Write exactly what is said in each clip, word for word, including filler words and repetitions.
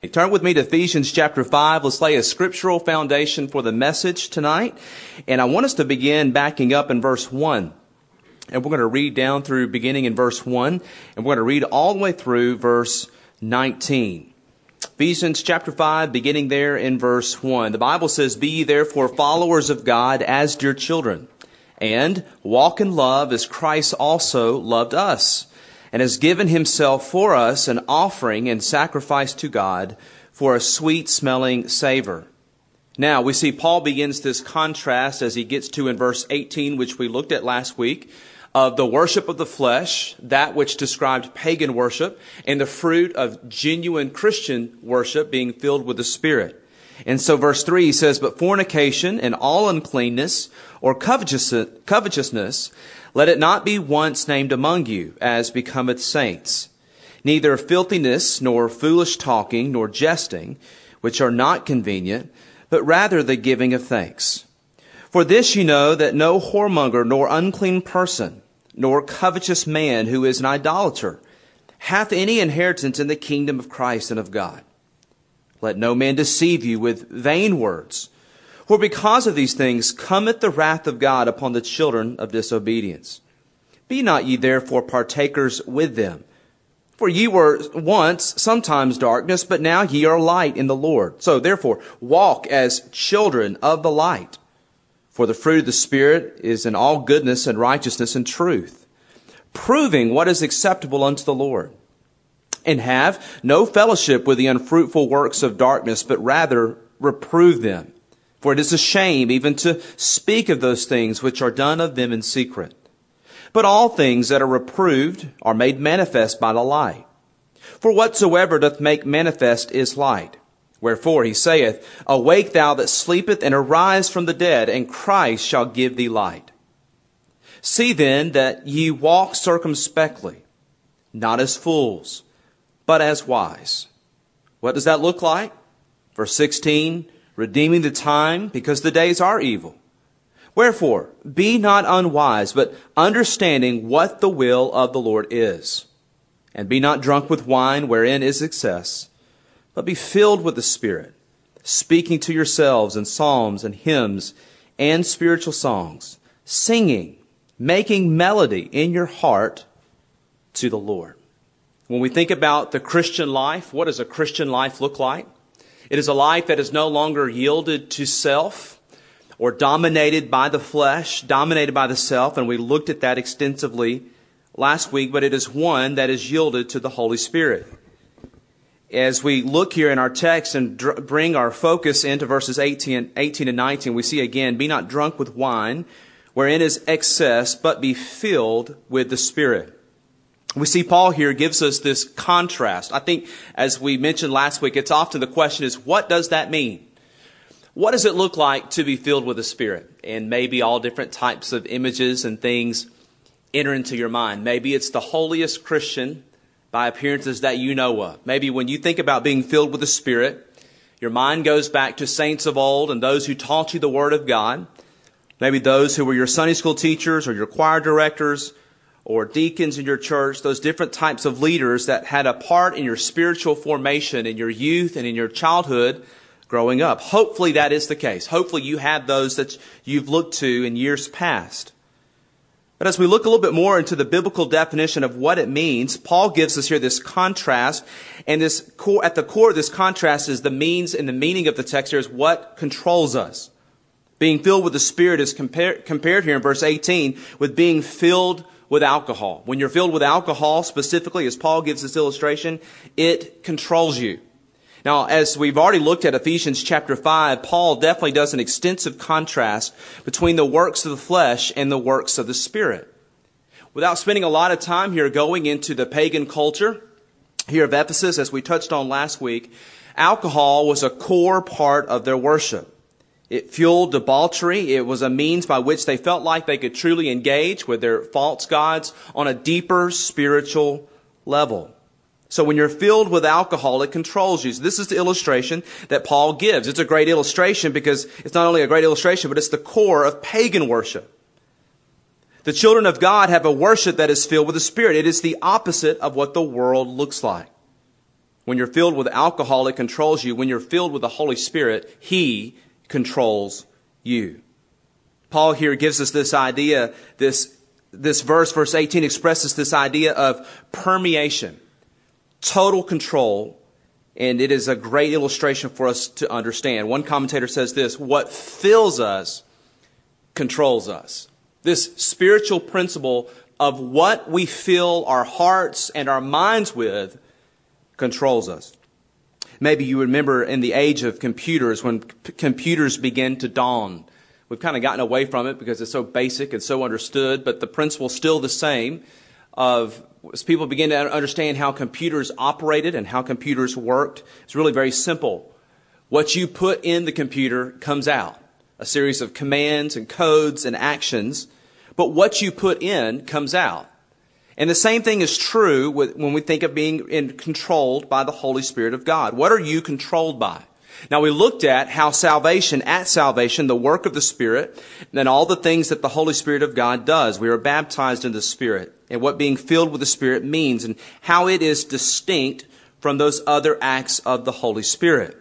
Turn with me to Ephesians chapter five. Let's lay a scriptural foundation for the message tonight. And I want us to begin backing up in verse one. And we're going to read down through beginning in verse one. And we're going to read all the way through verse nineteen. Ephesians chapter five, beginning there in verse one. The Bible says, "Be ye therefore followers of God as dear children, and walk in love as Christ also loved us, and has given himself for us an offering and sacrifice to God for a sweet-smelling savor." Now, we see Paul begins this contrast as he gets to in verse eighteen, which we looked at last week, of the worship of the flesh, that which described pagan worship, and the fruit of genuine Christian worship being filled with the Spirit. And so verse three, he says, "But fornication and all uncleanness or covetousness, let it not be once named among you, as becometh saints. Neither filthiness, nor foolish talking, nor jesting, which are not convenient, but rather the giving of thanks. For this ye know, that no whoremonger, nor unclean person, nor covetous man who is an idolater, hath any inheritance in the kingdom of Christ and of God. Let no man deceive you with vain words. For because of these things cometh the wrath of God upon the children of disobedience. Be not ye therefore partakers with them. For ye were once sometimes darkness, but now ye are light in the Lord. So therefore walk as children of the light. For the fruit of the Spirit is in all goodness and righteousness and truth, proving what is acceptable unto the Lord. And have no fellowship with the unfruitful works of darkness, but rather reprove them. For it is a shame even to speak of those things which are done of them in secret. But all things that are reproved are made manifest by the light. For whatsoever doth make manifest is light. Wherefore he saith, Awake thou that sleepeth, and arise from the dead, and Christ shall give thee light. See then that ye walk circumspectly, not as fools, but as wise." What does that look like? Verse sixteen, "Redeeming the time, because the days are evil. Wherefore, be not unwise, but understanding what the will of the Lord is. And be not drunk with wine, wherein is excess, but be filled with the Spirit, speaking to yourselves in psalms and hymns and spiritual songs, singing, making melody in your heart to the Lord." When we think about the Christian life, what does a Christian life look like? It is a life that is no longer yielded to self or dominated by the flesh, dominated by the self, and we looked at that extensively last week, but it is one that is yielded to the Holy Spirit. As we look here in our text and dr- bring our focus into verses eighteen, eighteen and nineteen, we see again, "Be not drunk with wine, wherein is excess, but be filled with the Spirit." We see Paul here gives us this contrast. I think, as we mentioned last week, it's often the question is, what does that mean? What does it look like to be filled with the Spirit? And maybe all different types of images and things enter into your mind. Maybe it's the holiest Christian by appearances that you know of. Maybe when you think about being filled with the Spirit, your mind goes back to saints of old and those who taught you the Word of God. Maybe those who were your Sunday school teachers or your choir directors or deacons in your church, those different types of leaders that had a part in your spiritual formation in your youth and in your childhood growing up. Hopefully that is the case. Hopefully you had those that you've looked to in years past. But as we look a little bit more into the biblical definition of what it means, Paul gives us here this contrast, and this core, at the core of this contrast is the means and the meaning of the text here is what controls us. Being filled with the Spirit is compared, compared here in verse eighteen with being filled with alcohol. When you're filled with alcohol, specifically, as Paul gives this illustration, it controls you. Now, as we've already looked at Ephesians chapter five, Paul definitely does an extensive contrast between the works of the flesh and the works of the Spirit. Without spending a lot of time here going into the pagan culture here of Ephesus, as we touched on last week, alcohol was a core part of their worship. It fueled debauchery. It was a means by which they felt like they could truly engage with their false gods on a deeper spiritual level. So when you're filled with alcohol, it controls you. So this is the illustration that Paul gives. It's a great illustration because it's not only a great illustration, but it's the core of pagan worship. The children of God have a worship that is filled with the Spirit. It is the opposite of what the world looks like. When you're filled with alcohol, it controls you. When you're filled with the Holy Spirit, He controls you. Paul here gives us this idea, this, this verse, verse eighteen, expresses this idea of permeation, total control, and it is a great illustration for us to understand. One commentator says this: what fills us controls us. This spiritual principle of what we fill our hearts and our minds with controls us. Maybe you remember in the age of computers, when p- computers began to dawn. We've kind of gotten away from it because it's so basic and so understood, but the principle is still the same. Of as people begin to understand how computers operated and how computers worked, it's really very simple. What you put in the computer comes out. A series of commands and codes and actions. But what you put in comes out. And the same thing is true with, when we think of being in, controlled by the Holy Spirit of God. What are you controlled by? Now, we looked at how salvation, at salvation, the work of the Spirit, and all the things that the Holy Spirit of God does. We are baptized in the Spirit, and what being filled with the Spirit means, and how it is distinct from those other acts of the Holy Spirit.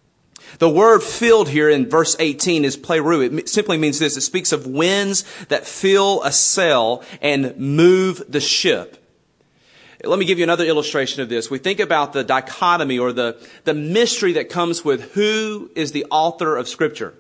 The word filled here in verse eighteen is pleroo. It simply means this. It speaks of winds that fill a sail and move the ship. Let me give you another illustration of this. We think about the dichotomy or the, the mystery that comes with who is the author of Scripture.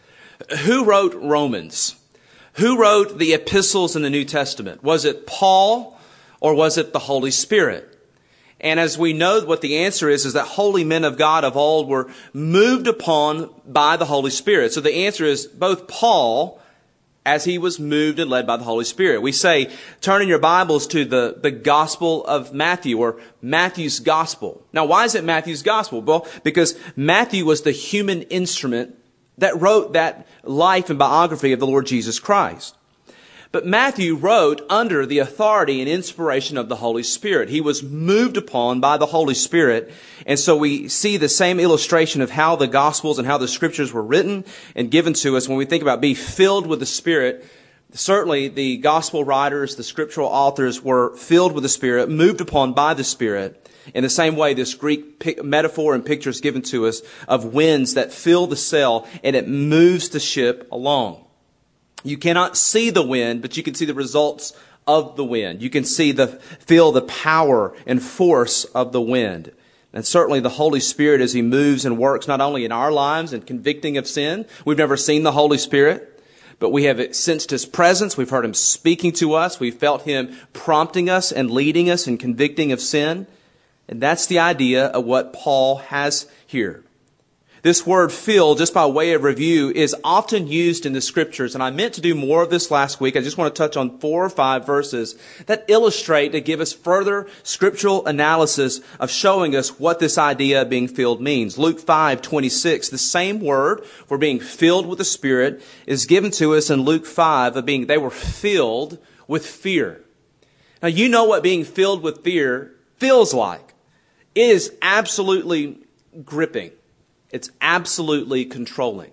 Who wrote Romans? Who wrote the epistles in the New Testament? Was it Paul or was it the Holy Spirit? And as we know, what the answer is, is that holy men of God of old were moved upon by the Holy Spirit. So the answer is both Paul, as he was moved and led by the Holy Spirit. We say, turn in your Bibles to the, the Gospel of Matthew, or Matthew's Gospel. Now, why is it Matthew's Gospel? Well, because Matthew was the human instrument that wrote that life and biography of the Lord Jesus Christ. But Matthew wrote under the authority and inspiration of the Holy Spirit. He was moved upon by the Holy Spirit. And so we see the same illustration of how the Gospels and how the Scriptures were written and given to us when we think about being filled with the Spirit. Certainly the Gospel writers, the scriptural authors were filled with the Spirit, moved upon by the Spirit. In the same way, this Greek metaphor and picture is given to us of winds that fill the sail and it moves the ship along. You cannot see the wind, but you can see the results of the wind. You can see the, feel the power and force of the wind. And certainly the Holy Spirit, as He moves and works not only in our lives and convicting of sin. We've never seen the Holy Spirit, but we have sensed His presence. We've heard Him speaking to us. We've felt Him prompting us and leading us and convicting of sin. And that's the idea of what Paul has here. This word fill, just by way of review, is often used in the Scriptures. And I meant to do more of this last week. I just want to touch on four or five verses that illustrate, to give us further scriptural analysis of showing us what this idea of being filled means. Luke five twenty-six, the same word for being filled with the Spirit is given to us in Luke five, of being, they were filled with fear. Now, you know what being filled with fear feels like. It is absolutely gripping. It's absolutely controlling.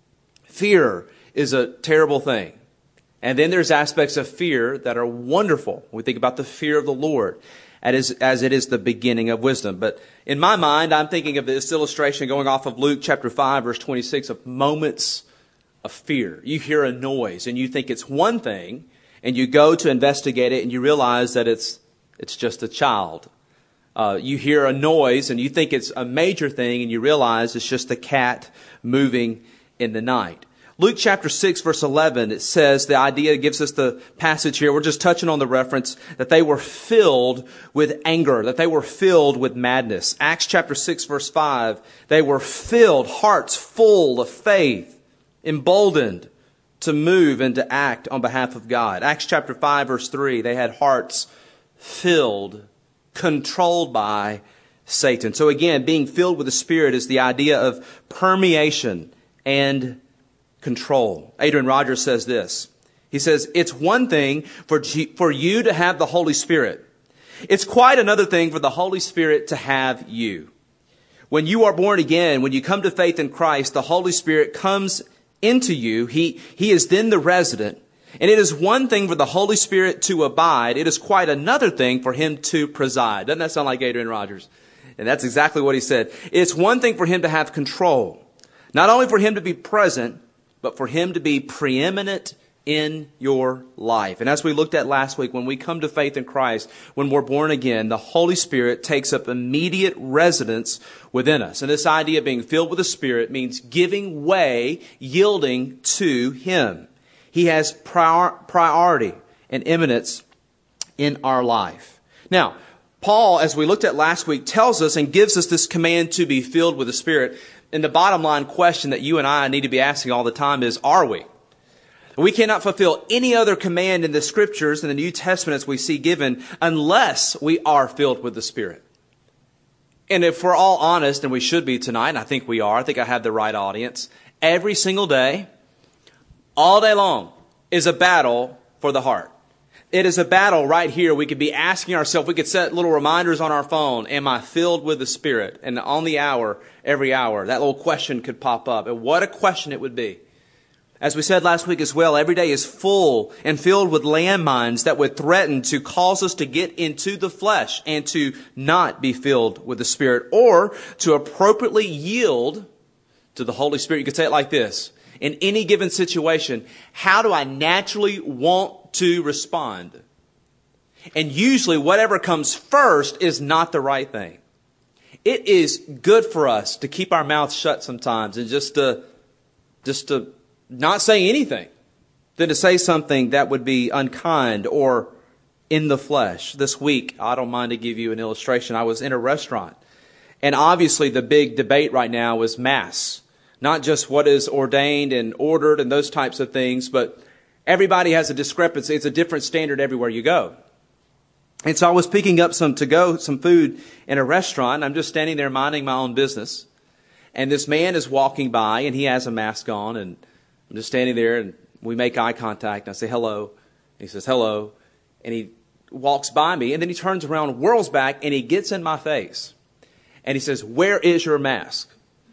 Fear is a terrible thing. And then there's aspects of fear that are wonderful. We think about the fear of the Lord as, as it is the beginning of wisdom. But in my mind, I'm thinking of this illustration going off of Luke chapter five, verse twenty-six, of moments of fear. You hear a noise and you think it's one thing, and you go to investigate it and you realize that it's it's just a child. Uh, you hear a noise and you think it's a major thing, and you realize it's just a cat moving in the night. Luke chapter six, verse eleven, it says, the idea gives us the passage here. We're just touching on the reference that they were filled with anger, that they were filled with madness. Acts chapter six, verse five, they were filled, hearts full of faith, emboldened to move and to act on behalf of God. Acts chapter five, verse three, they had hearts filled, controlled by Satan. So again, being filled with the Spirit is the idea of permeation and control. Adrian Rogers says this. He says, it's one thing for, G- for you to have the Holy Spirit. It's quite another thing for the Holy Spirit to have you. When you are born again, when you come to faith in Christ, the Holy Spirit comes into you. He, he is then the resident. And it is one thing for the Holy Spirit to abide. It is quite another thing for Him to preside. Doesn't that sound like Adrian Rogers? And that's exactly what he said. It's one thing for him to have control. Not only for him to be present, but for him to be preeminent in your life. And as we looked at last week, when we come to faith in Christ, when we're born again, the Holy Spirit takes up immediate residence within us. And this idea of being filled with the Spirit means giving way, yielding to Him. He has prior, priority and eminence in our life. Now, Paul, as we looked at last week, tells us and gives us this command to be filled with the Spirit. And the bottom line question that you and I need to be asking all the time is, are we? We cannot fulfill any other command in the Scriptures in the New Testament as we see given unless we are filled with the Spirit. And if we're all honest, and we should be tonight, and I think we are, I think I have the right audience, every single day, all day long, is a battle for the heart. It is a battle right here. We could be asking ourselves, we could set little reminders on our phone, am I filled with the Spirit? And on the hour, every hour, that little question could pop up. And what a question it would be. As we said last week as well, every day is full and filled with landmines that would threaten to cause us to get into the flesh and to not be filled with the Spirit, or to appropriately yield to the Holy Spirit. You could say it like this. In any given situation, how do I naturally want to respond? And usually whatever comes first is not the right thing. It is good for us to keep our mouths shut sometimes and just to, just to not say anything than to say something that would be unkind or in the flesh. This week, I don't mind to give you an illustration. I was in a restaurant, and obviously the big debate right now is Mass. Not just what is ordained and ordered and those types of things, but everybody has a discrepancy. It's a different standard everywhere you go. And so I was picking up some to-go, some food in a restaurant. I'm just standing there minding my own business. And this man is walking by, and he has a mask on, and I'm just standing there, and we make eye contact, and I say, hello. And he says, hello. And he walks by me, and then he turns around, whirls back, and he gets in my face. And he says, where is your mask?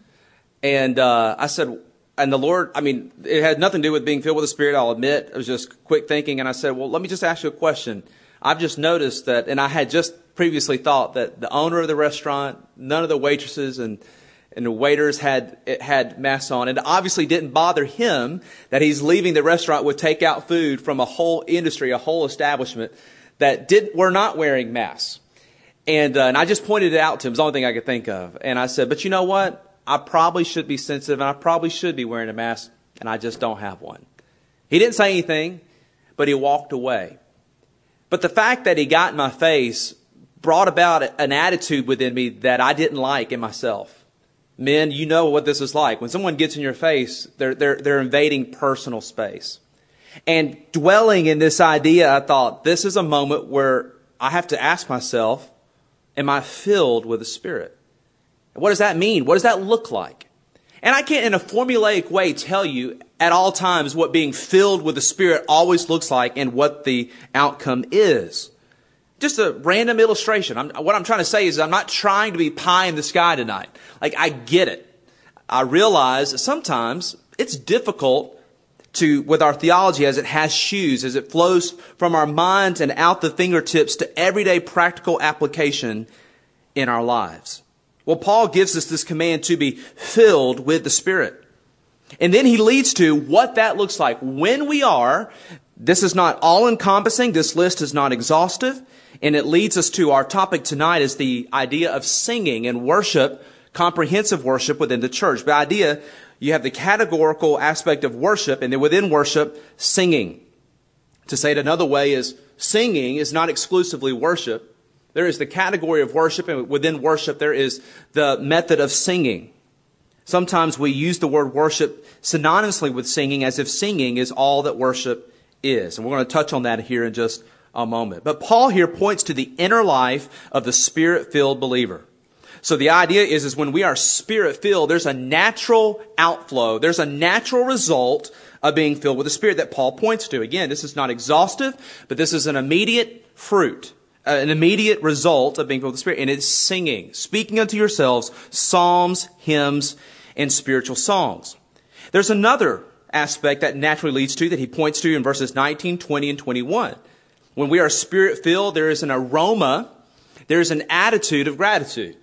And uh, I said, and the Lord, I mean, it had nothing to do with being filled with the Spirit, I'll admit. It was just quick thinking. And I said, well, let me just ask you a question. I've just noticed that, and I had just previously thought that the owner of the restaurant, none of the waitresses and, and the waiters had had masks on. And it obviously didn't bother him that he's leaving the restaurant with takeout food from a whole industry, a whole establishment that did were not wearing masks. And, uh, and I just pointed it out to him. It was the only thing I could think of. And I said, but you know what? I probably should be sensitive, and I probably should be wearing a mask, and I just don't have one. He didn't say anything, but he walked away. But the fact that he got in my face brought about an attitude within me that I didn't like in myself. Men, you know what this is like. When someone gets in your face, they're, they're, they're invading personal space. And dwelling in this idea, I thought, this is a moment where I have to ask myself, am I filled with the Spirit? What does that mean? What does that look like? And I can't in a formulaic way tell you at all times what being filled with the Spirit always looks like and what the outcome is. Just a random illustration. I'm, what I'm trying to say is I'm not trying to be pie in the sky tonight. Like, I get it. I realize that sometimes it's difficult to, with our theology as it has shoes, as it flows from our minds and out the fingertips to everyday practical application in our lives. Well, Paul gives us this command to be filled with the Spirit. And then he leads to what that looks like. When we are, this is not all-encompassing. This list is not exhaustive. And it leads us to our topic tonight is the idea of singing and worship, comprehensive worship within the church. The idea, you have the categorical aspect of worship, and then within worship, singing. To say it another way is singing is not exclusively worship. There is the category of worship, and within worship there is the method of singing. Sometimes we use the word worship synonymously with singing as if singing is all that worship is. And we're going to touch on that here in just a moment. But Paul here points to the inner life of the Spirit-filled believer. So the idea is, is when we are Spirit-filled, there's a natural outflow. There's a natural result of being filled with the Spirit that Paul points to. Again, this is not exhaustive, but this is an immediate fruit. Uh, an immediate result of being filled with the Spirit, and it's singing, speaking unto yourselves psalms, hymns, and spiritual songs. There's another aspect that naturally leads to, that he points to in verses nineteen, twenty, and twenty-one. When we are Spirit-filled, there is an aroma, there is an attitude of gratitude.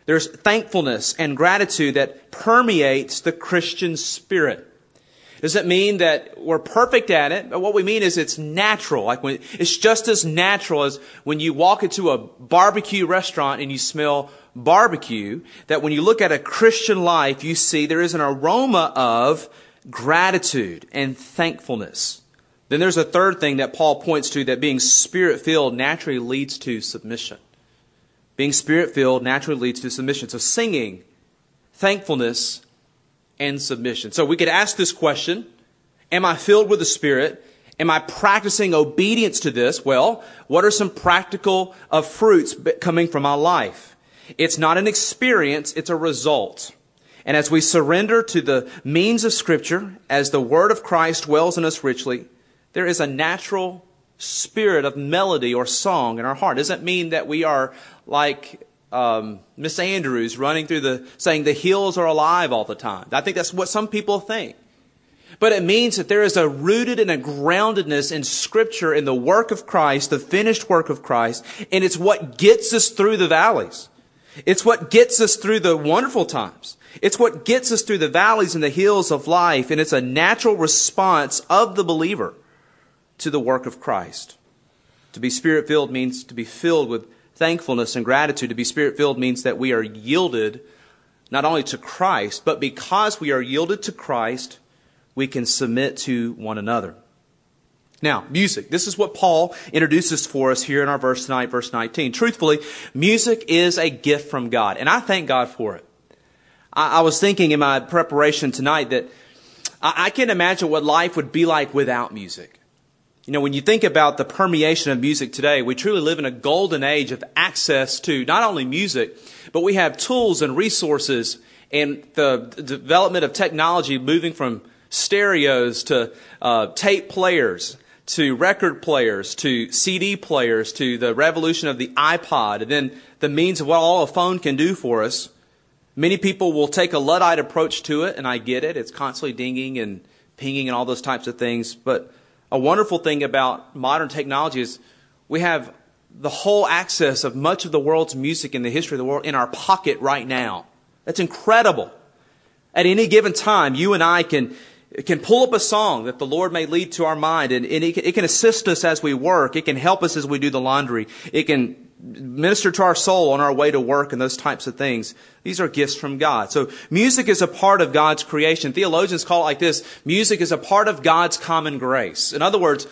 There's thankfulness and gratitude that permeates the Christian spirit. Does it mean that we're perfect at it? What we mean is it's natural. Like when, it's just as natural as when you walk into a barbecue restaurant and you smell barbecue, that when you look at a Christian life, you see there is an aroma of gratitude and thankfulness. Then there's a third thing that Paul points to, that being Spirit-filled naturally leads to submission. Being Spirit-filled naturally leads to submission. So singing, thankfulness, and submission. So we could ask this question, am I filled with the Spirit? Am I practicing obedience to this? Well, what are some practical uh, fruits coming from my life? It's not an experience, it's a result. And as we surrender to the means of Scripture, as the Word of Christ dwells in us richly, there is a natural spirit of melody or song in our heart. It doesn't mean that we are like um, Miss Andrews running through the, saying the hills are alive all the time. I think that's what some people think. But it means that there is a rooted and a groundedness in Scripture, in the work of Christ, the finished work of Christ, and it's what gets us through the valleys. It's what gets us through the wonderful times. It's what gets us through the valleys and the hills of life, and it's a natural response of the believer to the work of Christ. To be Spirit-filled means to be filled with thankfulness and gratitude. To be Spirit-filled means that we are yielded not only to Christ, but because we are yielded to Christ, we can submit to one another. Now, music. This is what Paul introduces for us here in our verse tonight, verse nineteen. Truthfully, music is a gift from God, and I thank God for it. I, I was thinking in my preparation tonight that I, I can't imagine what life would be like without music. You know, when you think about the permeation of music today, we truly live in a golden age of access to not only music, but we have tools and resources and the development of technology moving from stereos to uh, tape players, to record players, to C D players, to the revolution of the iPod, and then the means of what all a phone can do for us. Many people will take a Luddite approach to it, and I get it. It's constantly dinging and pinging and all those types of things. But a wonderful thing about modern technology is we have the whole access of much of the world's music in the history of the world in our pocket right now. That's incredible. At any given time, you and I can can pull up a song that the Lord may lead to our mind, and, and it, can, it can assist us as we work. It can help us as we do the laundry. It can minister to our soul on our way to work and those types of things. These are gifts from God. So music is a part of God's creation. Theologians call it like this: music is a part of God's common grace. In other words,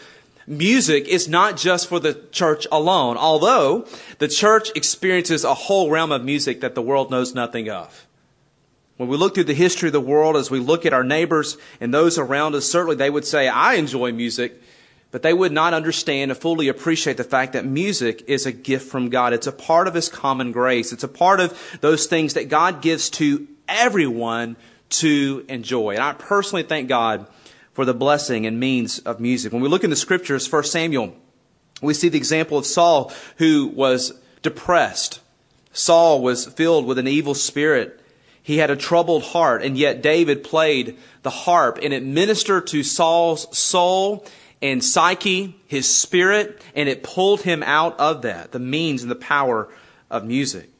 music is not just for the church alone, although the church experiences a whole realm of music that the world knows nothing of. When we look through the history of the world, as we look at our neighbors and those around us, certainly they would say, I enjoy music, but they would not understand and fully appreciate the fact that music is a gift from God. It's a part of His common grace. It's a part of those things that God gives to everyone to enjoy. And I personally thank God for the blessing and means of music. When we look in the Scriptures, First Samuel, we see the example of Saul, who was depressed. Saul was filled with an evil spirit. He had a troubled heart, and yet David played the harp, and it ministered to Saul's soul and psyche, his spirit, and it pulled him out of that, the means and the power of music.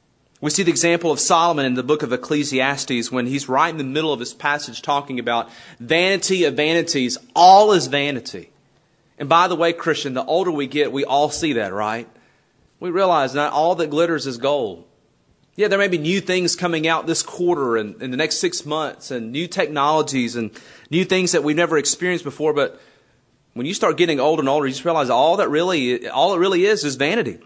We see the example of Solomon in the book of Ecclesiastes when he's right in the middle of his passage talking about vanity of vanities, all is vanity. And by the way, Christian, the older we get, we all see that, right? We realize not all that glitters is gold. Yeah, there may be new things coming out this quarter and in the next six months and new technologies and new things that we've never experienced before. But when you start getting older and older, you just realize all that really, all it really is is vanity.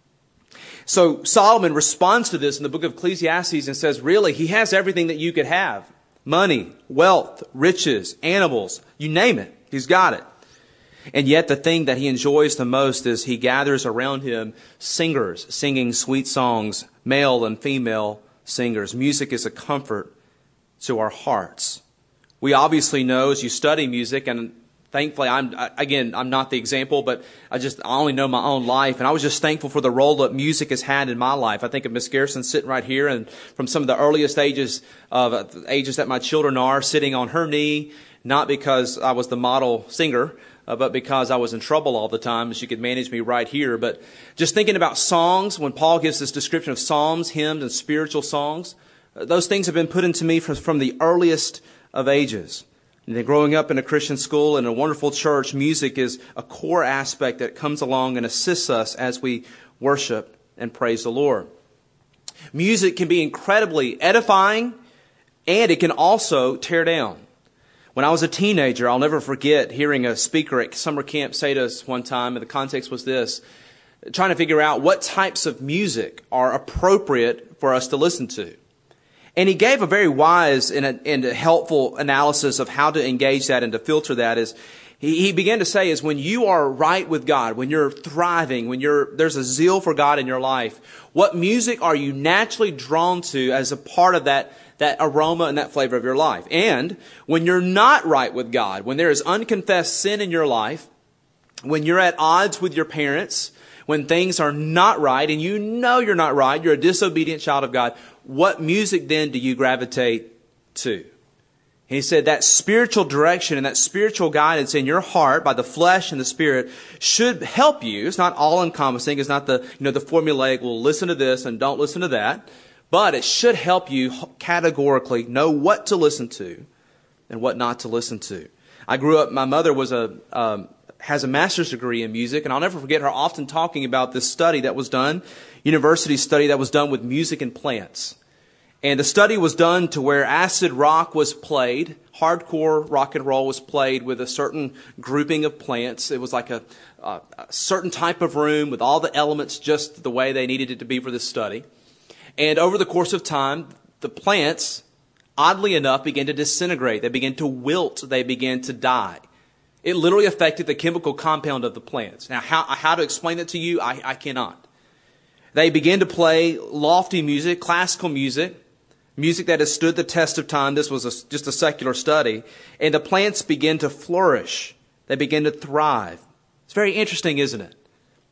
So Solomon responds to this in the book of Ecclesiastes and says, really, he has everything that you could have. Money, wealth, riches, animals, you name it. He's got it. And yet the thing that he enjoys the most is he gathers around him singers singing sweet songs, male and female singers. Music is a comfort to our hearts. We obviously know as you study music, and thankfully, I'm again, I'm not the example, but I just I only know my own life, and I was just thankful for the role that music has had in my life. I think of Miss Garrison sitting right here, and from some of the earliest ages of ages that my children are, sitting on her knee, not because I was the model singer, uh, but because I was in trouble all the time, she could manage me right here. But just thinking about songs, when Paul gives this description of psalms, hymns, and spiritual songs, uh, those things have been put into me from, from the earliest of ages. And then growing up in a Christian school and a wonderful church, music is a core aspect that comes along and assists us as we worship and praise the Lord. Music can be incredibly edifying, and it can also tear down. When I was a teenager, I'll never forget hearing a speaker at summer camp say to us one time, and the context was this, trying to figure out what types of music are appropriate for us to listen to. And he gave a very wise and, a, and a helpful analysis of how to engage that and to filter that. Is he, he began to say is when you are right with God, when you're thriving, when you're there's a zeal for God in your life, what music are you naturally drawn to as a part of that, that aroma and that flavor of your life? And when you're not right with God, when there is unconfessed sin in your life, when you're at odds with your parents, when things are not right and you know you're not right, you're a disobedient child of God, what music then do you gravitate to? And he said that spiritual direction and that spiritual guidance in your heart by the flesh and the spirit should help you. It's not all encompassing. It's not the, you know, the formulaic, well, listen to this and don't listen to that. But it should help you categorically know what to listen to and what not to listen to. I grew up, my mother was a, um, has a master's degree in music, and I'll never forget her often talking about this study that was done, university study that was done with music and plants. And the study was done to where acid rock was played, hardcore rock and roll was played with a certain grouping of plants. It was like a, a, a certain type of room with all the elements just the way they needed it to be for this study. And over the course of time, the plants, oddly enough, began to disintegrate. They began to wilt. They began to die. It literally affected the chemical compound of the plants. Now, how, how to explain that to you, I, I cannot. They began to play lofty music, classical music, music that has stood the test of time. This was a, just a secular study. And the plants began to flourish. They began to thrive. It's very interesting, isn't it?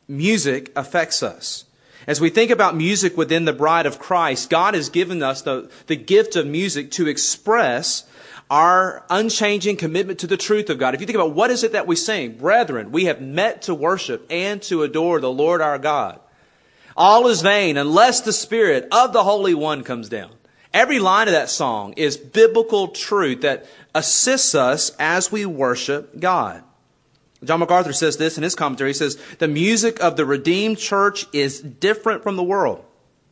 Music affects us. As we think about music within the bride of Christ, God has given us the, the gift of music to express our unchanging commitment to the truth of God. If you think about what is it that we sing, brethren, we have met to worship and to adore the Lord our God. All is vain unless the Spirit of the Holy One comes down. Every line of that song is biblical truth that assists us as we worship God. John MacArthur says this in his commentary. He says, the music of the redeemed church is different from the world.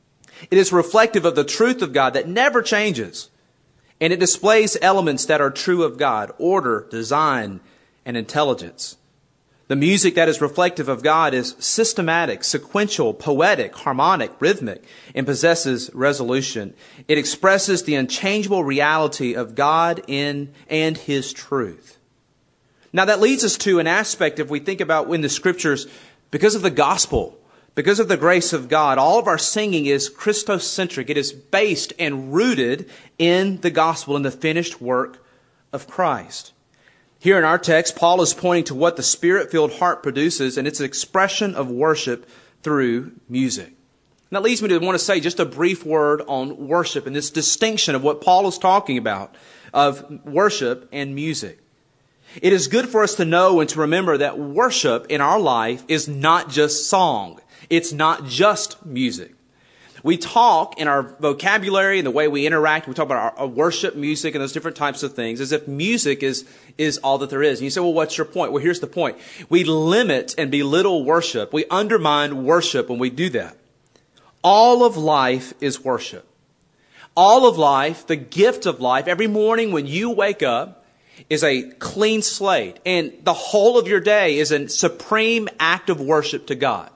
It is reflective of the truth of God that never changes. And it displays elements that are true of God, order, design, and intelligence. The music that is reflective of God is systematic, sequential, poetic, harmonic, rhythmic, and possesses resolution. It expresses the unchangeable reality of God in and His truth. Now that leads us to an aspect, if we think about in the Scriptures, because of the gospel, because of the grace of God, all of our singing is Christocentric. It is based and rooted in the gospel, in the finished work of Christ. Here in our text, Paul is pointing to what the Spirit-filled heart produces, and it's an expression of worship through music. And that leads me to want to say just a brief word on worship and this distinction of what Paul is talking about of worship and music. It is good for us to know and to remember that worship in our life is not just song. It's not just music. We talk in our vocabulary and the way we interact, we talk about our, our worship music and those different types of things as if music is, is all that there is. And you say, well, what's your point? Well, here's the point. We limit and belittle worship. We undermine worship when we do that. All of life is worship. All of life, the gift of life, every morning when you wake up is a clean slate. And the whole of your day is a supreme act of worship to God.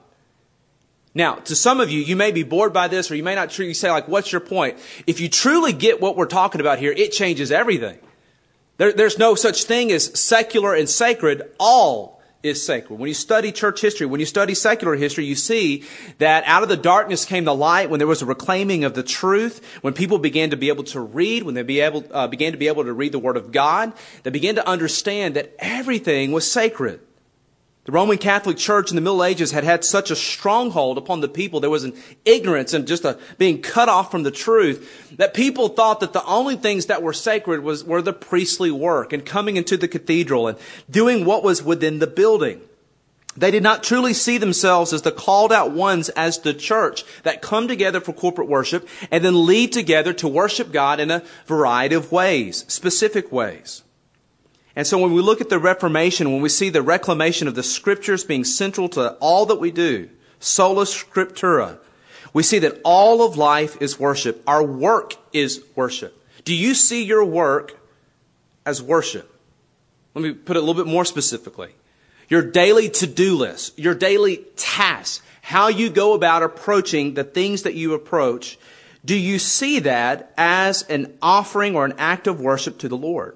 Now, to some of you, you may be bored by this, or you may not truly say, like, what's your point? If you truly get what we're talking about here, it changes everything. There, there's no such thing as secular and sacred. All is sacred. When you study church history, when you study secular history, you see that out of the darkness came the light when there was a reclaiming of the truth, when people began to be able to read, when they be able, uh, began to be able to read the Word of God, they began to understand that everything was sacred. The Roman Catholic Church in the Middle Ages had had such a stronghold upon the people. There was an ignorance and just a being cut off from the truth that people thought that the only things that were sacred was, were the priestly work and coming into the cathedral and doing what was within the building. They did not truly see themselves as the called out ones as the church that come together for corporate worship and then lead together to worship God in a variety of ways, specific ways. And so when we look at the Reformation, when we see the reclamation of the Scriptures being central to all that we do, sola scriptura, we see that all of life is worship. Our work is worship. Do you see your work as worship? Let me put it a little bit more specifically. Your daily to-do list, your daily tasks, how you go about approaching the things that you approach, do you see that as an offering or an act of worship to the Lord?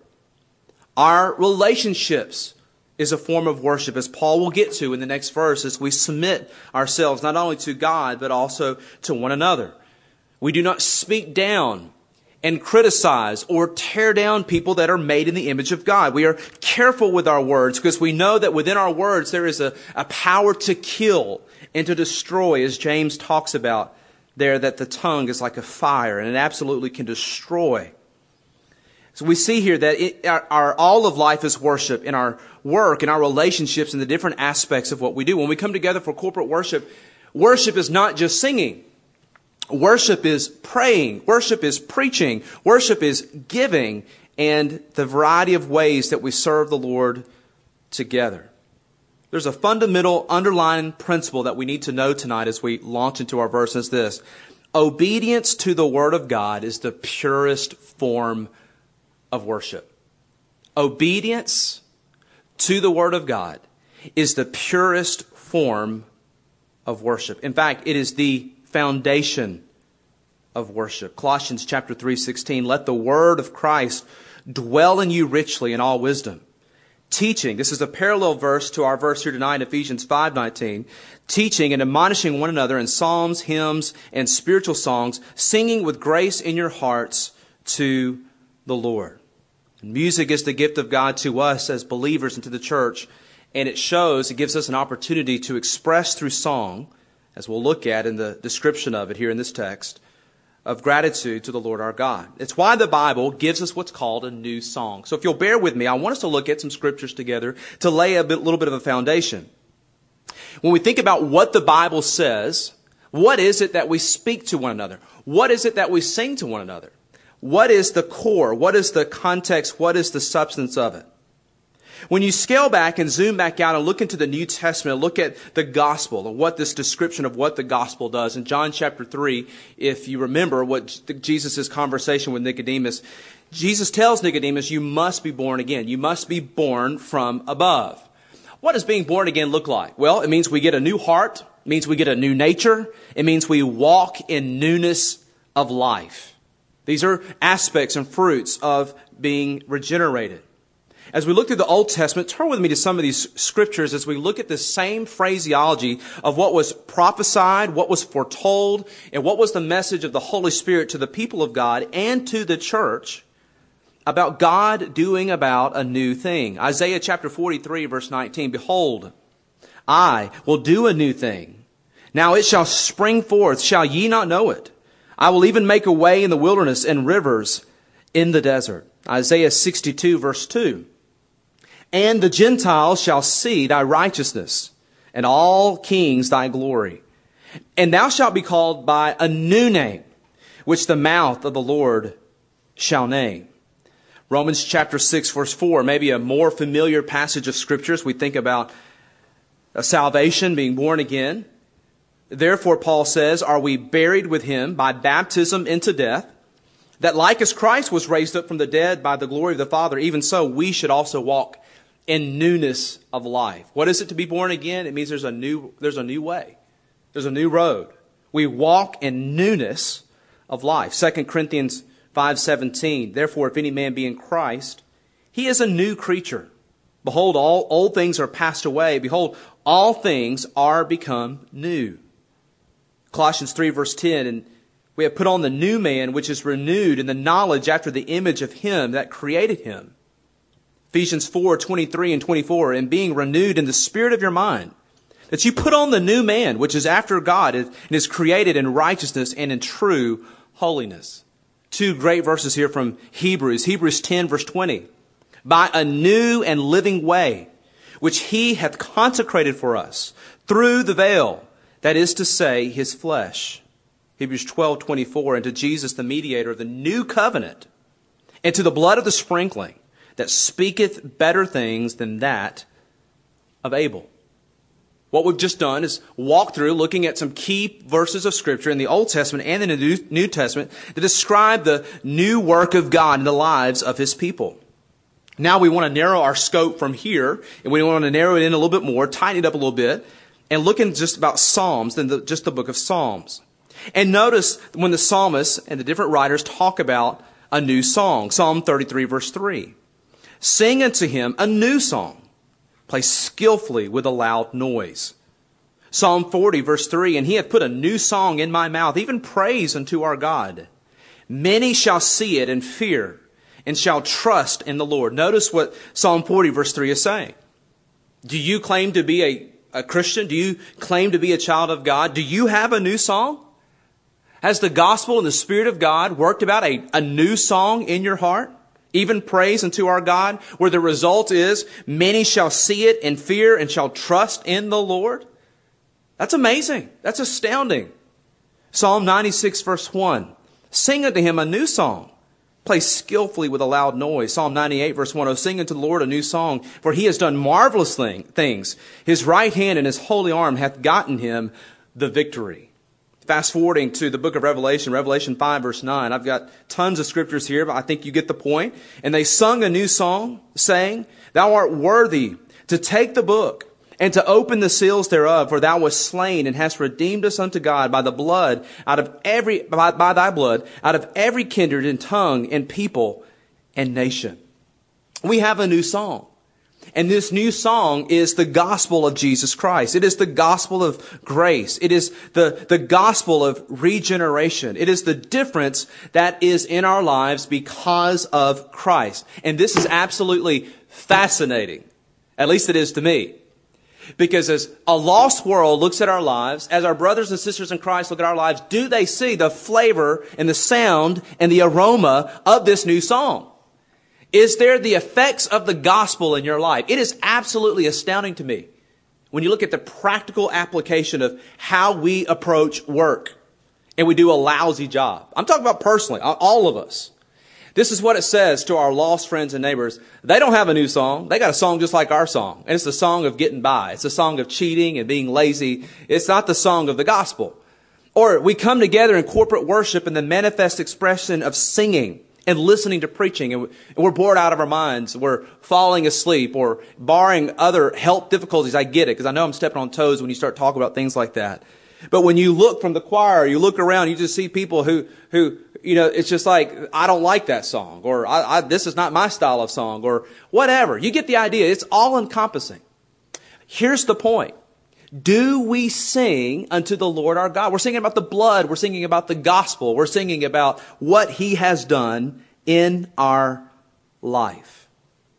Our relationships is a form of worship, as Paul will get to in the next verse, as we submit ourselves not only to God, but also to one another. We do not speak down and criticize or tear down people that are made in the image of God. We are careful with our words because we know that within our words there is a, a power to kill and to destroy, as James talks about there, that the tongue is like a fire and it absolutely can destroy. So we see here that it, our, our all of life is worship in our work, in our relationships, and the different aspects of what we do. When we come together for corporate worship, worship is not just singing. Worship is praying. Worship is preaching. Worship is giving, and the variety of ways that we serve the Lord together. There's a fundamental underlying principle that we need to know tonight as we launch into our verse, is this. Obedience to the Word of God is the purest form of worship. Obedience to the Word of God is the purest form of worship. In fact, it is the foundation of worship. Colossians chapter three sixteen, let the word of Christ dwell in you richly in all wisdom, teaching, this is a parallel verse to our verse here tonight, Ephesians five nineteen, teaching and admonishing one another in psalms, hymns, and spiritual songs, singing with grace in your hearts to the Lord. Music is the gift of God to us as believers and to the church, and it shows, it gives us an opportunity to express through song, as we'll look at in the description of it here in this text, of gratitude to the Lord our God. It's why the Bible gives us what's called a new song. So if you'll bear with me, I want us to look at some scriptures together to lay a bit, little bit of a foundation. When we think about what the Bible says, what is it that we speak to one another? What is it that we sing to one another? What is the core? What is the context? What is the substance of it? When you scale back and zoom back out and look into the New Testament, look at the gospel and what this description of what the gospel does. In John chapter three, if you remember what Jesus' conversation with Nicodemus, Jesus tells Nicodemus, you must be born again. You must be born from above. What does being born again look like? Well, it means we get a new heart. It means we get a new nature. It means we walk in newness of life. These are aspects and fruits of being regenerated. As we look through the Old Testament, turn with me to some of these scriptures as we look at the same phraseology of what was prophesied, what was foretold, and what was the message of the Holy Spirit to the people of God and to the church about God doing about a new thing. Isaiah chapter forty-three, verse nineteen, behold, I will do a new thing. Now it shall spring forth. Shall ye not know it? I will even make a way in the wilderness and rivers in the desert. Isaiah sixty-two, verse two. And the Gentiles shall see thy righteousness, and all kings thy glory. And thou shalt be called by a new name, which the mouth of the Lord shall name. Romans chapter six, verse four, maybe a more familiar passage of scriptures. We think about salvation, being born again. Therefore, Paul says, are we buried with him by baptism into death, that like as Christ was raised up from the dead by the glory of the Father, even so we should also walk in newness of life. What is it to be born again? It means there's a new, there's a new way. There's a new road. We walk in newness of life. Second Corinthians five seventeen. Therefore, if any man be in Christ, he is a new creature. Behold, all old things are passed away. Behold, all things are become new. Colossians three verse ten, and we have put on the new man, which is renewed in the knowledge after the image of him that created him. Ephesians four, twenty-three and twenty-four, and being renewed in the spirit of your mind, that you put on the new man, which is after God and is created in righteousness and in true holiness. Two great verses here from Hebrews. Hebrews ten, verse twenty. By a new and living way, which he hath consecrated for us through the veil, that is to say, his flesh. Hebrews twelve, twenty-four, and to Jesus, the mediator of the new covenant, and to the blood of the sprinkling, that speaketh better things than that of Abel. What we've just done is walk through looking at some key verses of Scripture in the Old Testament and in the New Testament that describe the new work of God in the lives of his people. Now we want to narrow our scope from here, and we want to narrow it in a little bit more, tighten it up a little bit, and look in just about Psalms, than the, just the book of Psalms. And notice when the psalmists and the different writers talk about a new song. Psalm thirty-three, verse three. Sing unto him a new song. Play skillfully with a loud noise. Psalm forty, verse three, and he hath put a new song in my mouth, even praise unto our God. Many shall see it and fear, and shall trust in the Lord. Notice what Psalm forty, verse three is saying. Do you claim to be a, a Christian? Do you claim to be a child of God? Do you have a new song? Has the gospel and the Spirit of God worked about a, a new song in your heart? Even praise unto our God, where the result is, many shall see it and fear and shall trust in the Lord. That's amazing. That's astounding. Psalm ninety-six, verse one. Sing unto him a new song. Play skillfully with a loud noise. Psalm ninety-eight, verse one. Oh, sing unto the Lord a new song, for he has done marvelous thing, things. His right hand and his holy arm hath gotten him the victory. Fast forwarding to the book of Revelation, Revelation five, verse nine. I've got tons of scriptures here, but I think you get the point. And they sung a new song, saying, Thou art worthy to take the book and to open the seals thereof, for thou wast slain and hast redeemed us unto God by the blood, out of every, by, by thy blood, out of every kindred and tongue and people and nation. We have a new song. And this new song is the gospel of Jesus Christ. It is the gospel of grace. It is the, the gospel of regeneration. It is the difference that is in our lives because of Christ. And this is absolutely fascinating. At least it is to me. Because as a lost world looks at our lives, as our brothers and sisters in Christ look at our lives, do they see the flavor and the sound and the aroma of this new song? Is there the effects of the gospel in your life? It is absolutely astounding to me when you look at the practical application of how we approach work and we do a lousy job. I'm talking about personally, all of us. This is what it says to our lost friends and neighbors. They don't have a new song. They got a song just like our song. And it's the song of getting by. It's a song of cheating and being lazy. It's not the song of the gospel. Or we come together in corporate worship in the manifest expression of singing and listening to preaching, and we're bored out of our minds. We're falling asleep, or barring other health difficulties. I get it, because I know I'm stepping on toes when you start talking about things like that. But when you look from the choir, you look around, you just see people who, who, you know, it's just like, I don't like that song, or I, I, this is not my style of song, or whatever. You get the idea. It's all encompassing. Here's the point. Do we sing unto the Lord our God? We're singing about the blood. We're singing about the gospel. We're singing about what he has done in our life.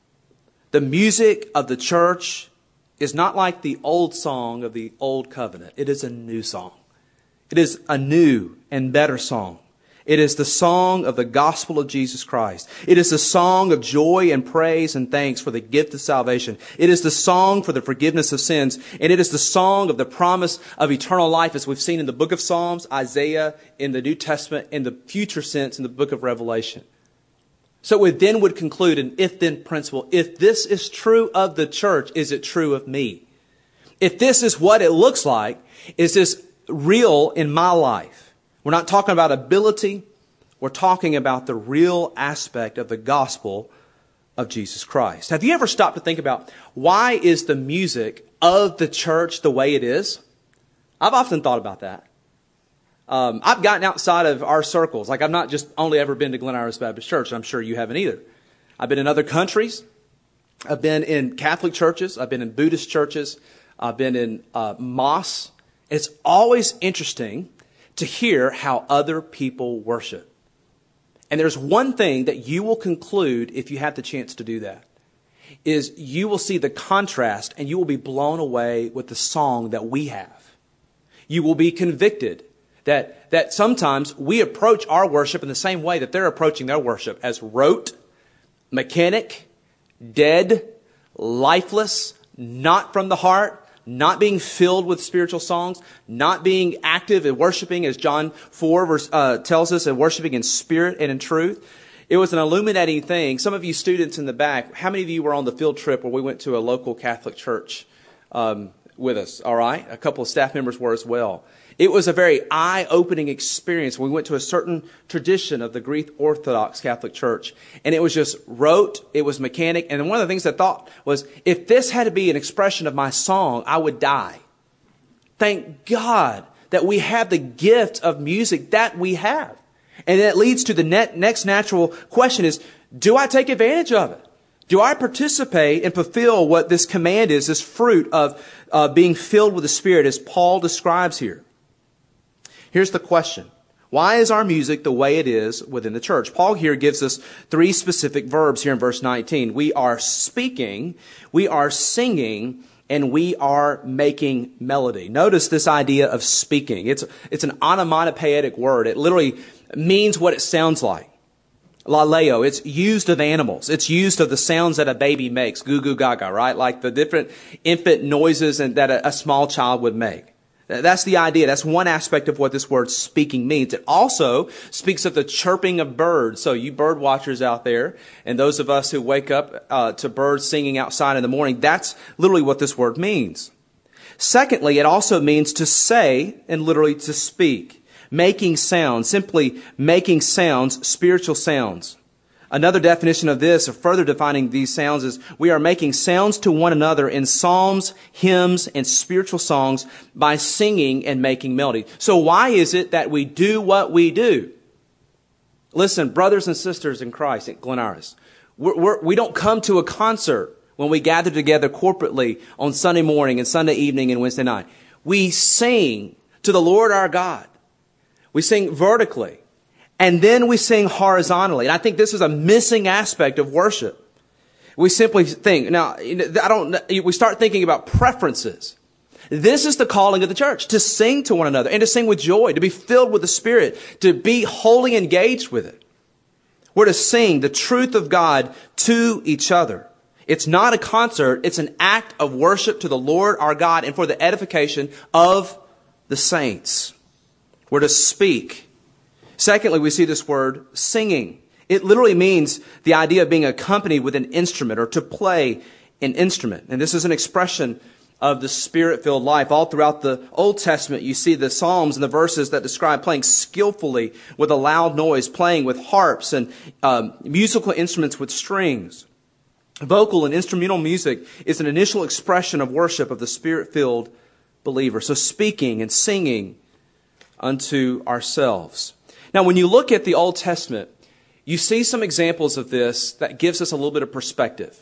The music of the church is not like the old song of the old covenant. It is a new song. It is a new and better song. It is the song of the gospel of Jesus Christ. It is the song of joy and praise and thanks for the gift of salvation. It is the song for the forgiveness of sins. And it is the song of the promise of eternal life, as we've seen in the book of Psalms, Isaiah, in the New Testament, in the future sense in the book of Revelation. So it then would conclude an if-then principle. If this is true of the church, is it true of me? If this is what it looks like, is this real in my life? We're not talking about ability. We're talking about the real aspect of the gospel of Jesus Christ. Have you ever stopped to think about, why is the music of the church the way it is? I've often thought about that. Um, I've gotten outside of our circles. Like, I've not just only ever been to Glen Iris Baptist Church. I'm sure you haven't either. I've been in other countries. I've been in Catholic churches. I've been in Buddhist churches. I've been in uh, mosques. It's always interesting to hear how other people worship. And there's one thing that you will conclude if you have the chance to do that. is you will see the contrast and you will be blown away with the song that we have. You will be convicted that, that sometimes we approach our worship in the same way that they're approaching their worship, as rote, mechanic, dead, lifeless, not from the heart, not being filled with spiritual songs, not being active in worshiping, as John four verse, uh, tells us, and worshiping in spirit and in truth. It was an illuminating thing. Some of you students in the back, how many of you were on the field trip where we went to a local Catholic church um, with us? All right. A couple of staff members were as well. It was a very eye-opening experience. We went to a certain tradition of the Greek Orthodox Catholic Church, and it was just rote, it was mechanic. And one of the things I thought was, if this had to be an expression of my song, I would die. Thank God that we have the gift of music that we have. And that leads to the net, next natural question is, do I take advantage of it? Do I participate and fulfill what this command is, this fruit of uh, being filled with the Spirit, as Paul describes here? Here's the question. Why is our music the way it is within the church? Paul here gives us three specific verbs here in verse nineteen. We are speaking, we are singing, and we are making melody. Notice this idea of speaking. It's, it's an onomatopoeic word. It literally means what it sounds like. Laleo, it's used of animals. It's used of the sounds that a baby makes. Goo goo gaga, right? Like the different infant noises and that a, a small child would make. That's the idea. That's one aspect of what this word speaking means. It also speaks of the chirping of birds. So you bird watchers out there, and those of us who wake up uh, to birds singing outside in the morning, that's literally what this word means. Secondly, it also means to say and literally to speak. Making sounds, simply making sounds, spiritual sounds. Another definition of this, or further defining these sounds, is we are making sounds to one another in psalms, hymns, and spiritual songs by singing and making melody. So why is it that we do what we do? Listen, brothers and sisters in Christ at Glen Iris, we're, we're, we don't come to a concert when we gather together corporately on Sunday morning and Sunday evening and Wednesday night. We sing to the Lord our God. We sing vertically. And then we sing horizontally. And I think this is a missing aspect of worship. We simply think, now, I don't, we start thinking about preferences. This is the calling of the church, to sing to one another and to sing with joy, to be filled with the Spirit, to be wholly engaged with it. We're to sing the truth of God to each other. It's not a concert. It's an act of worship to the Lord our God and for the edification of the saints. We're to speak. Secondly, we see this word singing. It literally means the idea of being accompanied with an instrument, or to play an instrument. And this is an expression of the Spirit-filled life. All throughout the Old Testament, you see the Psalms and the verses that describe playing skillfully with a loud noise, playing with harps and um, musical instruments with strings. Vocal and instrumental music is an initial expression of worship of the Spirit-filled believer. So speaking and singing unto ourselves. Now, when you look at the Old Testament, you see some examples of this that gives us a little bit of perspective.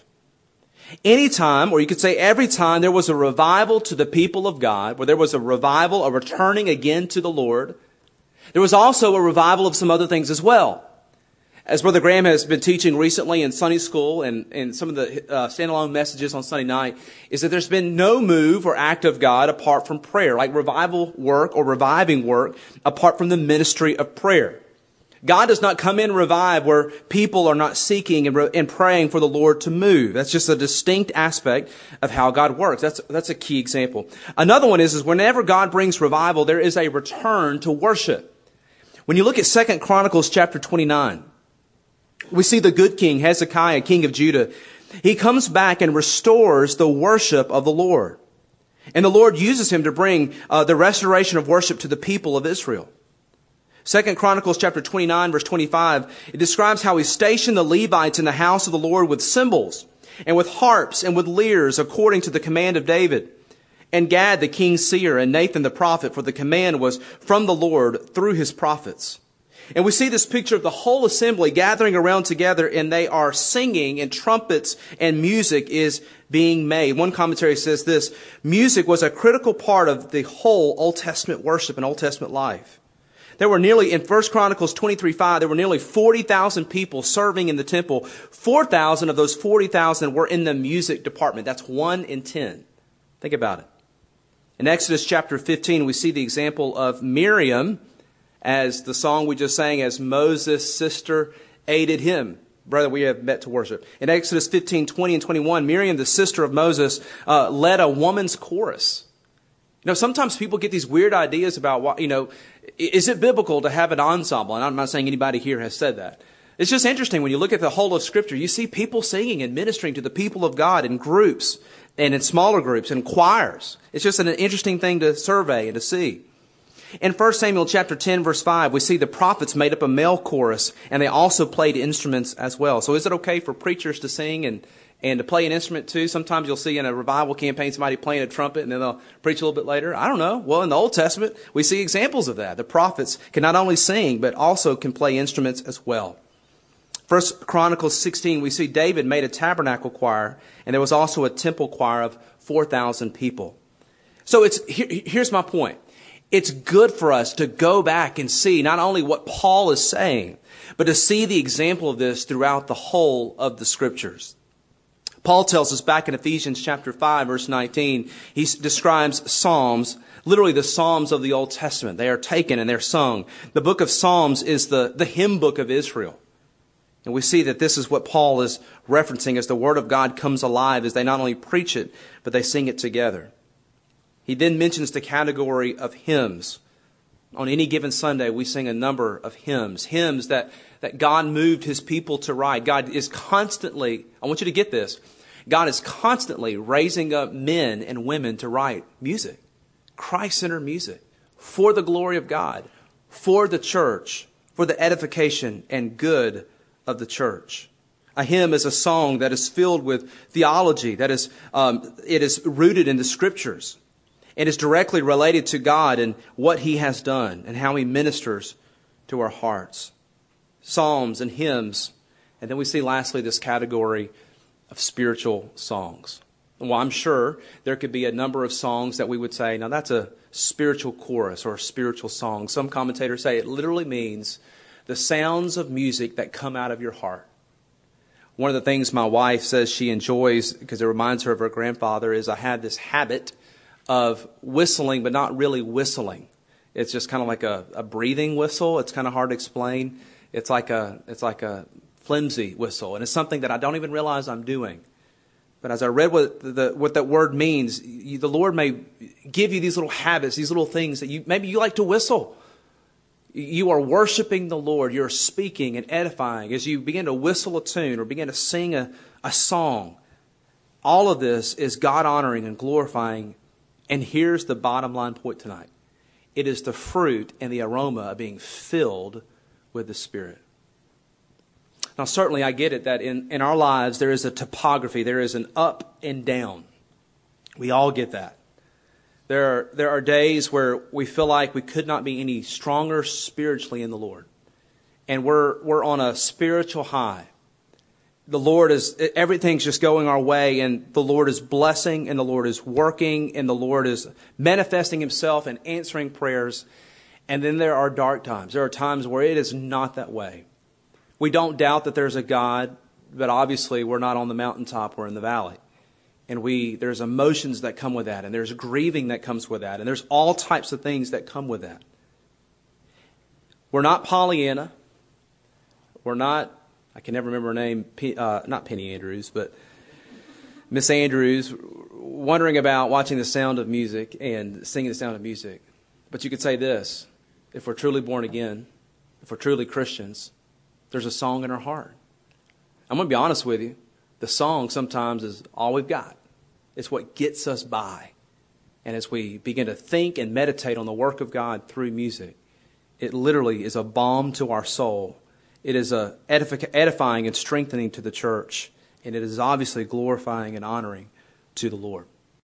Anytime, or you could say every time, there was a revival to the people of God, where there was a revival, a returning again to the Lord, there was also a revival of some other things as well. As Brother Graham has been teaching recently in Sunday school and, and some of the uh, standalone messages on Sunday night, is that there's been no move or act of God apart from prayer, like revival work or reviving work apart from the ministry of prayer. God does not come in and revive where people are not seeking and, re- and praying for the Lord to move. That's just a distinct aspect of how God works. That's, that's a key example. Another one is, is whenever God brings revival, there is a return to worship. When you look at Second Chronicles chapter twenty-nine, we see the good king, Hezekiah, king of Judah. He comes back and restores the worship of the Lord. And the Lord uses him to bring uh, the restoration of worship to the people of Israel. Second Chronicles chapter twenty-nine, verse twenty-five, it describes how he stationed the Levites in the house of the Lord with cymbals and with harps and with lyres according to the command of David. And Gad, the king's seer, and Nathan the prophet, for the command was from the Lord through his prophets. And we see this picture of the whole assembly gathering around together, and they are singing, and trumpets and music is being made. One commentary says this: music was a critical part of the whole Old Testament worship and Old Testament life. There were nearly, in First Chronicles twenty-three five, there were nearly forty thousand people serving in the temple. four thousand of those forty thousand were in the music department. That's one in ten. Think about it. In Exodus chapter fifteen, we see the example of Miriam, as the song we just sang, as Moses' sister aided him. Brother, we have met to worship. In Exodus fifteen, twenty and twenty-one, Miriam, the sister of Moses, uh, led a woman's chorus. You know, sometimes people get these weird ideas about what, you know, is it biblical to have an ensemble? And I'm not saying anybody here has said that. It's just interesting when you look at the whole of Scripture, you see people singing and ministering to the people of God in groups and in smaller groups and choirs. It's just an interesting thing to survey and to see. In First Samuel chapter ten, verse five, we see the prophets made up a male chorus, and they also played instruments as well. So is it okay for preachers to sing and, and to play an instrument too? Sometimes you'll see in a revival campaign somebody playing a trumpet, and then they'll preach a little bit later. I don't know. Well, in the Old Testament, we see examples of that. The prophets can not only sing, but also can play instruments as well. First Chronicles sixteen, we see David made a tabernacle choir, and there was also a temple choir of four thousand people. So it's here, here's my point. It's good for us to go back and see not only what Paul is saying, but to see the example of this throughout the whole of the Scriptures. Paul tells us back in Ephesians chapter five, verse nineteen, he describes Psalms, literally the Psalms of the Old Testament. They are taken and they're sung. The book of Psalms is the, the hymn book of Israel. And we see that this is what Paul is referencing as the Word of God comes alive, as they not only preach it, but they sing it together. He then mentions the category of hymns. On any given Sunday, we sing a number of hymns. Hymns that, that God moved His people to write. God is constantly, I want you to get this, God is constantly raising up men and women to write music. Christ-centered music. For the glory of God. For the church. For the edification and good of the church. A hymn is a song that is filled with theology. That is, um, it is rooted in the Scriptures. It is directly related to God and what He has done and how He ministers to our hearts. Psalms and hymns. And then we see lastly this category of spiritual songs. Well, I'm sure there could be a number of songs that we would say, now that's a spiritual chorus or a spiritual song. Some commentators say it literally means the sounds of music that come out of your heart. One of the things my wife says she enjoys, because it reminds her of her grandfather, is I had this habit of whistling, but not really whistling. It's just kind of like a, a breathing whistle. It's kind of hard to explain. It's like a it's like a flimsy whistle, and it's something that I don't even realize I'm doing. But as I read what the what that word means, you, the Lord may give you these little habits, these little things that you maybe you like to whistle. You are worshiping the Lord. You're speaking and edifying as you begin to whistle a tune or begin to sing a, a song. All of this is God honoring and glorifying. And here's the bottom line point tonight. It is the fruit and the aroma of being filled with the Spirit. Now, certainly I get it that in, in our lives there is a topography. There is an up and down. We all get that. There are, there are days where we feel like we could not be any stronger spiritually in the Lord. And we're, we're on a spiritual high. The Lord is, everything's just going our way, and the Lord is blessing, and the Lord is working, and the Lord is manifesting Himself and answering prayers. And then there are dark times. There are times where it is not that way. We don't doubt that there's a God, but obviously we're not on the mountaintop, we're in the valley. And we there's emotions that come with that, and there's grieving that comes with that, and there's all types of things that come with that. We're not Pollyanna. We're not, I can never remember her name, uh, not Penny Andrews, but Miss Andrews, wondering about watching The Sound of Music and singing The Sound of Music. But you could say this, if we're truly born again, if we're truly Christians, there's a song in our heart. I'm going to be honest with you. The song sometimes is all we've got. It's what gets us by. And as we begin to think and meditate on the work of God through music, it literally is a balm to our soul. It is a edific- edifying and strengthening to the church. And it is obviously glorifying and honoring to the Lord.